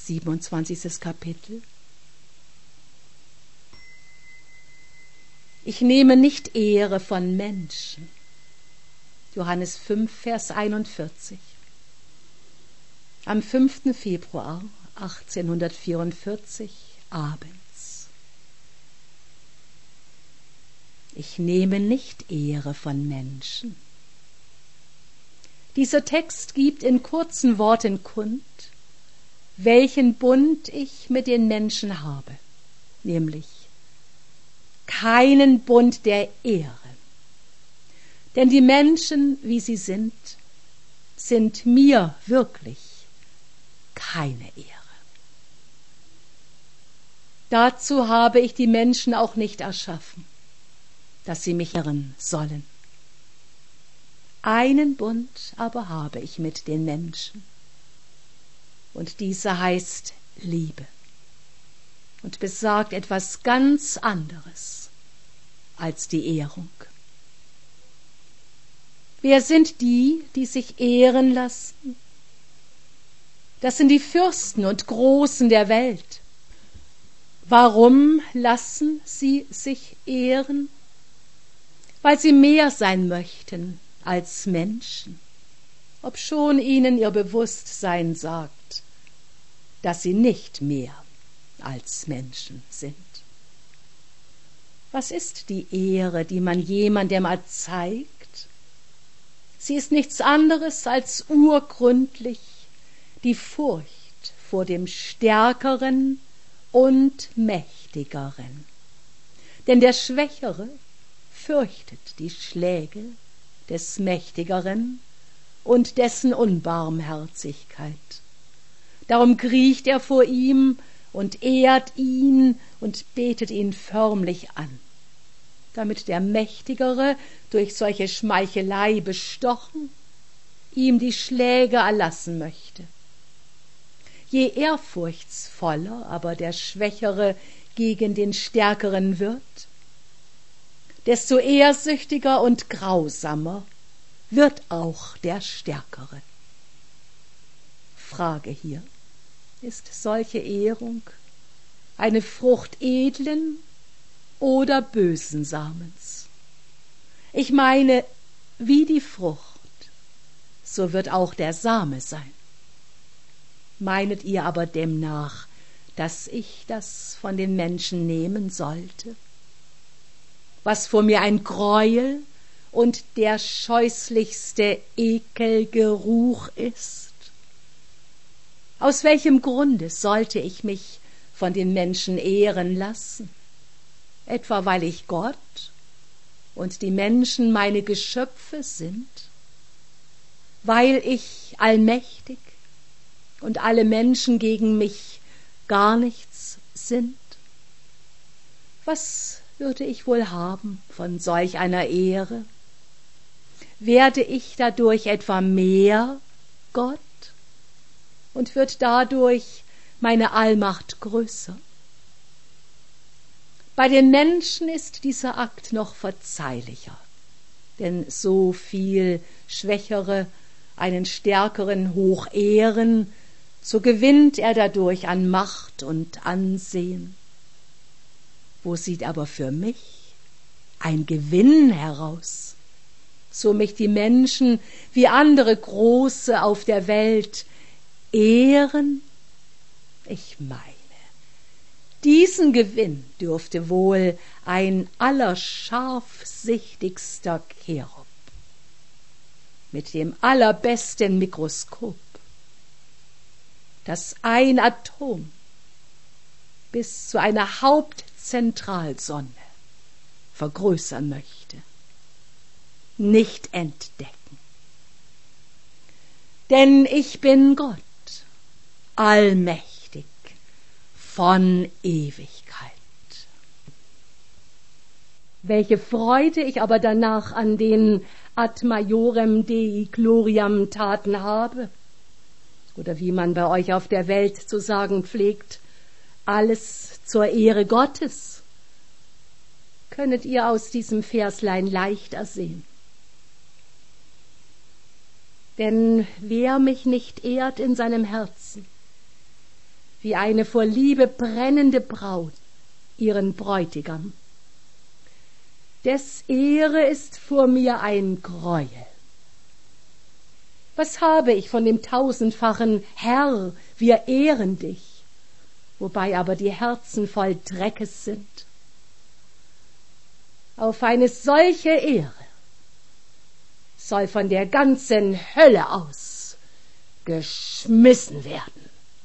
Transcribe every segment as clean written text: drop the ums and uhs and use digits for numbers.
27. Kapitel. Ich nehme nicht Ehre von Menschen. Johannes 5, Vers 41. Am 5. Februar 1844 abends. Ich nehme nicht Ehre von Menschen. Dieser Text gibt in kurzen Worten kund, welchen Bund ich mit den Menschen habe, nämlich keinen Bund der Ehre. Denn die Menschen, wie sie sind mir wirklich keine Ehre. Dazu habe ich die Menschen auch nicht erschaffen, dass sie mich ehren sollen. Einen Bund aber habe ich mit den Menschen, und dieser heißt Liebe und besagt etwas ganz anderes als die Ehrung. Wer sind die, die sich ehren lassen? Das sind die Fürsten und Großen der Welt. Warum lassen sie sich ehren? Weil sie mehr sein möchten als Menschen, obschon ihnen ihr Bewusstsein sagt, dass sie nicht mehr als Menschen sind. Was ist die Ehre, die man jemandem erzeigt? Sie ist nichts anderes als urgründlich die Furcht vor dem Stärkeren und Mächtigeren. Denn der Schwächere fürchtet die Schläge des Mächtigeren und dessen Unbarmherzigkeit. Darum kriecht er vor ihm und ehrt ihn und betet ihn förmlich an, damit der Mächtigere durch solche Schmeichelei bestochen ihm die Schläge erlassen möchte. Je ehrfurchtsvoller aber der Schwächere gegen den Stärkeren wird, desto ehrsüchtiger und grausamer wird auch der Stärkere. Frage hier: Ist solche Ehrung eine Frucht edlen oder bösen Samens? Ich meine, wie die Frucht, so wird auch der Same sein. Meinet ihr aber demnach, dass ich das von den Menschen nehmen sollte, was vor mir ein Greuel und der scheußlichste Ekelgeruch ist? Aus welchem Grunde sollte ich mich von den Menschen ehren lassen? Etwa weil ich Gott und die Menschen meine Geschöpfe sind? Weil ich allmächtig und alle Menschen gegen mich gar nichts sind? Was würde ich wohl haben von solch einer Ehre? Werde ich dadurch etwa mehr Gott und wird dadurch meine Allmacht größer? Bei den Menschen ist dieser Akt noch verzeihlicher, denn so viel Schwächere einen Stärkeren hoch ehren, so gewinnt er dadurch an Macht und Ansehen. Wo sieht aber für mich ein Gewinn heraus, so mich die Menschen wie andere Große auf der Welt ehren? Ich meine, diesen Gewinn dürfte wohl ein allerscharfsichtigster Cherub mit dem allerbesten Mikroskop, das ein Atom bis zu einer Hauptzentralsonne vergrößern möchte, nicht entdecken. Denn ich bin Gott, allmächtig, von Ewigkeit. Welche Freude ich aber danach an den ad majorem Dei gloriam Taten habe, oder wie man bei euch auf der Welt zu sagen pflegt, alles zur Ehre Gottes, könnet ihr aus diesem Verslein leicht ersehen. Denn wer mich nicht ehrt in seinem Herzen, wie eine vor Liebe brennende Braut ihren Bräutigam. Des Ehre ist vor mir ein Greuel. Was habe ich von dem tausendfachen Herr, wir ehren dich, wobei aber die Herzen voll Dreckes sind? Auf eine solche Ehre soll von der ganzen Hölle aus geschmissen werden.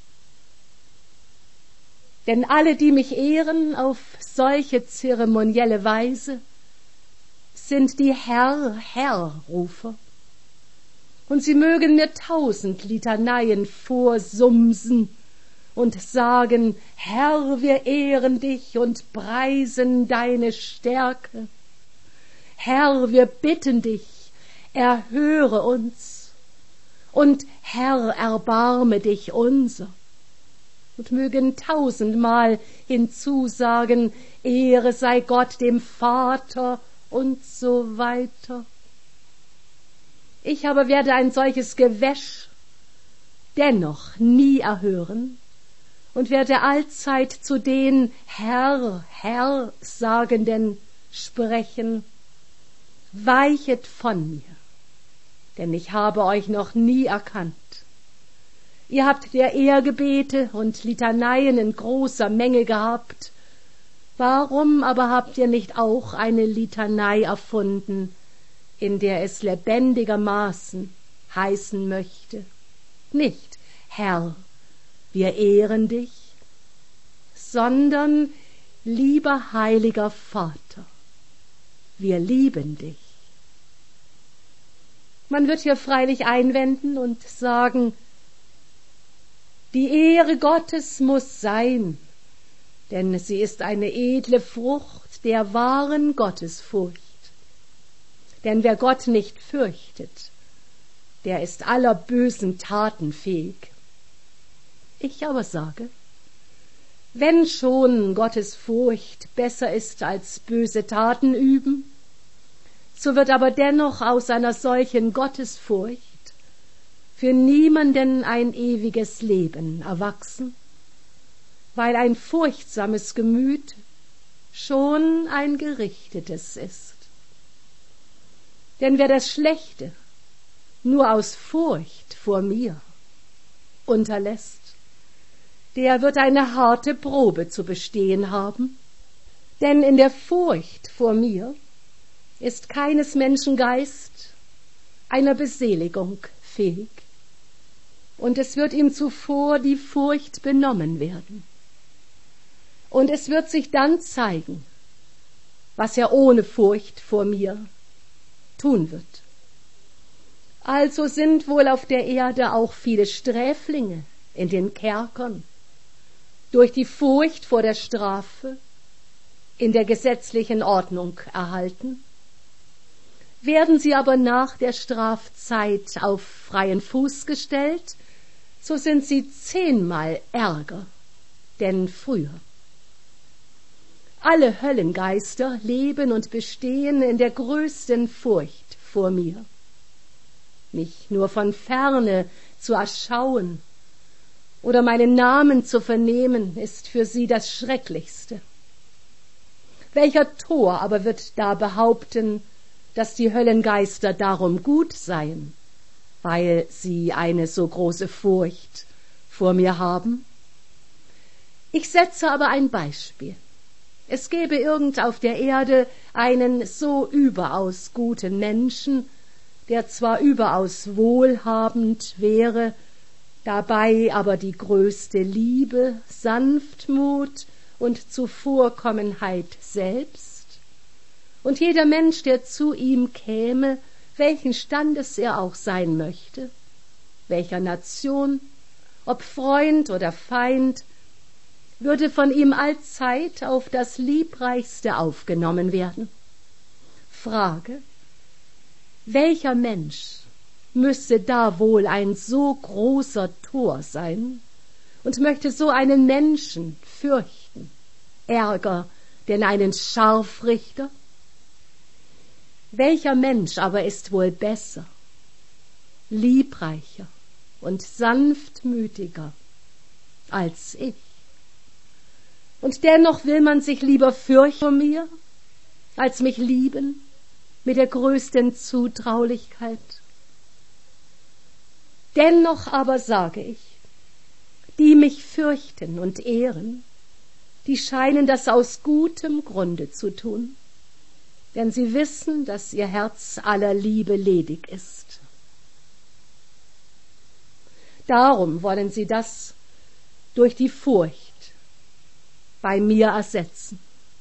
Denn alle, die mich ehren auf solche zeremonielle Weise, sind die Herr-Herr-Rufer. Und sie mögen mir 1000 Litaneien vorsumsen und sagen, Herr, wir ehren dich und preisen deine Stärke. Herr, wir bitten dich, erhöre uns. Und Herr, erbarme dich unser. Und mögen 1000-mal hinzusagen, Ehre sei Gott dem Vater und so weiter. Ich aber werde ein solches Gewäsch dennoch nie erhören und werde allzeit zu den Herr, Herr Sagenden sprechen, weichet von mir, denn ich habe euch noch nie erkannt. Ihr habt der Ehrgebete und Litaneien in großer Menge gehabt. Warum aber habt ihr nicht auch eine Litanei erfunden, in der es lebendigermaßen heißen möchte? Nicht, Herr, wir ehren dich, sondern, lieber heiliger Vater, wir lieben dich. Man wird hier freilich einwenden und sagen, die Ehre Gottes muss sein, denn sie ist eine edle Frucht der wahren Gottesfurcht. Denn wer Gott nicht fürchtet, der ist aller bösen Taten fähig. Ich aber sage, wenn schon Gottes Furcht besser ist als böse Taten üben, so wird aber dennoch aus einer solchen Gottesfurcht für niemanden ein ewiges Leben erwachsen, weil ein furchtsames Gemüt schon ein gerichtetes ist. Denn wer das Schlechte nur aus Furcht vor mir unterlässt, der wird eine harte Probe zu bestehen haben, denn in der Furcht vor mir ist keines Menschen Geist einer Beseligung fähig, und es wird ihm zuvor die Furcht benommen werden. Und es wird sich dann zeigen, was er ohne Furcht vor mir tun wird. Also sind wohl auf der Erde auch viele Sträflinge in den Kerkern, durch die Furcht vor der Strafe in der gesetzlichen Ordnung erhalten. Werden sie aber nach der Strafzeit auf freien Fuß gestellt, so sind sie 10-mal ärger denn früher. Alle Höllengeister leben und bestehen in der größten Furcht vor mir. Mich nur von ferne zu erschauen oder meinen Namen zu vernehmen, ist für sie das Schrecklichste. Welcher Tor aber wird da behaupten, dass die Höllengeister darum gut seien, weil sie eine so große Furcht vor mir haben? Ich setze aber ein Beispiel. Es gäbe irgend auf der Erde einen so überaus guten Menschen, der zwar überaus wohlhabend wäre, dabei aber die größte Liebe, Sanftmut und Zuvorkommenheit selbst, und jeder Mensch, der zu ihm käme, welchen Standes er auch sein möchte, welcher Nation, ob Freund oder Feind, würde von ihm allzeit auf das Liebreichste aufgenommen werden. Frage, welcher Mensch müsste da wohl ein so großer Tor sein und möchte so einen Menschen fürchten, ärger denn einen Scharfrichter? Welcher Mensch aber ist wohl besser, liebreicher und sanftmütiger als ich. Und dennoch will man sich lieber fürchten vor mir, als mich lieben mit der größten Zutraulichkeit. Dennoch aber sage ich, die mich fürchten und ehren, die scheinen das aus gutem Grunde zu tun, denn sie wissen, dass ihr Herz aller Liebe ledig ist. Darum wollen sie das durch die Furcht bei mir ersetzen.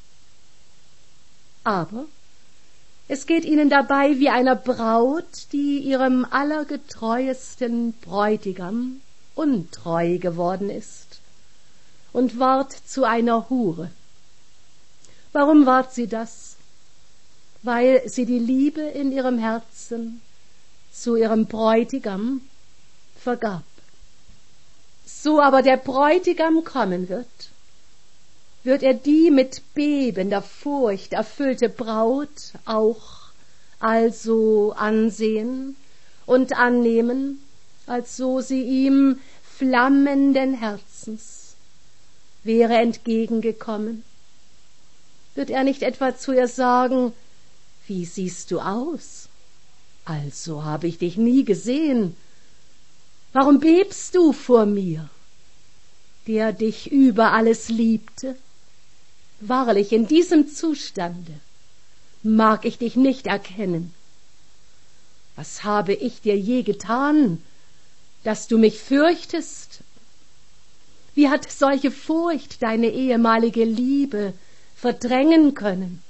Aber es geht ihnen dabei wie einer Braut, die ihrem allergetreuesten Bräutigam untreu geworden ist und ward zu einer Hure. Warum ward sie das? Weil sie die Liebe in ihrem Herzen zu ihrem Bräutigam vergab. So aber der Bräutigam kommen wird er die mit bebender Furcht erfüllte Braut auch also ansehen und annehmen, als so sie ihm flammenden Herzens wäre entgegengekommen. Wird er nicht etwa zu ihr sagen, wie siehst du aus? Also habe ich dich nie gesehen. Warum bebst du vor mir, der dich über alles liebte? Wahrlich, in diesem Zustande mag ich dich nicht erkennen. Was habe ich dir je getan, dass du mich fürchtest? Wie hat solche Furcht deine ehemalige Liebe verdrängen können?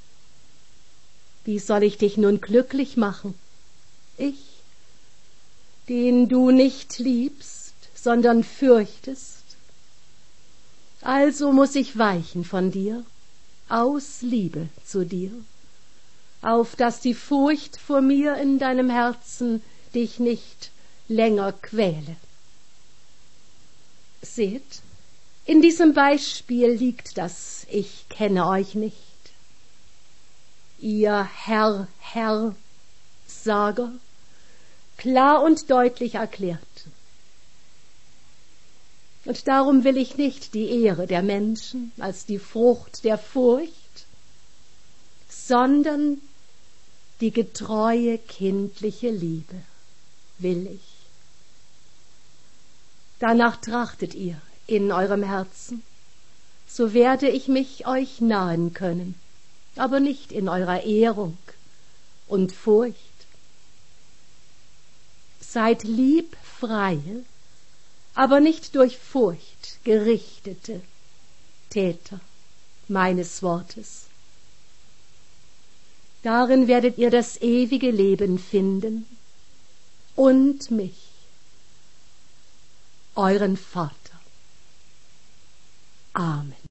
Wie soll ich dich nun glücklich machen? Ich, den du nicht liebst, sondern fürchtest? Also muß ich weichen von dir, aus Liebe zu dir, auf dass die Furcht vor mir in deinem Herzen dich nicht länger quäle. Seht, in diesem Beispiel liegt das Ich kenne euch nicht. Ihr Herr-Sager klar und deutlich erklärt. Und darum will ich nicht die Ehre der Menschen als die Frucht der Furcht, sondern die getreue kindliche Liebe will ich. Danach trachtet ihr in eurem Herzen, so werde ich mich euch nahen können, aber nicht in eurer Ehrung und Furcht. Seid liebfreie, aber nicht durch Furcht gerichtete Täter meines Wortes. Darin werdet ihr das ewige Leben finden und mich, euren Vater. Amen.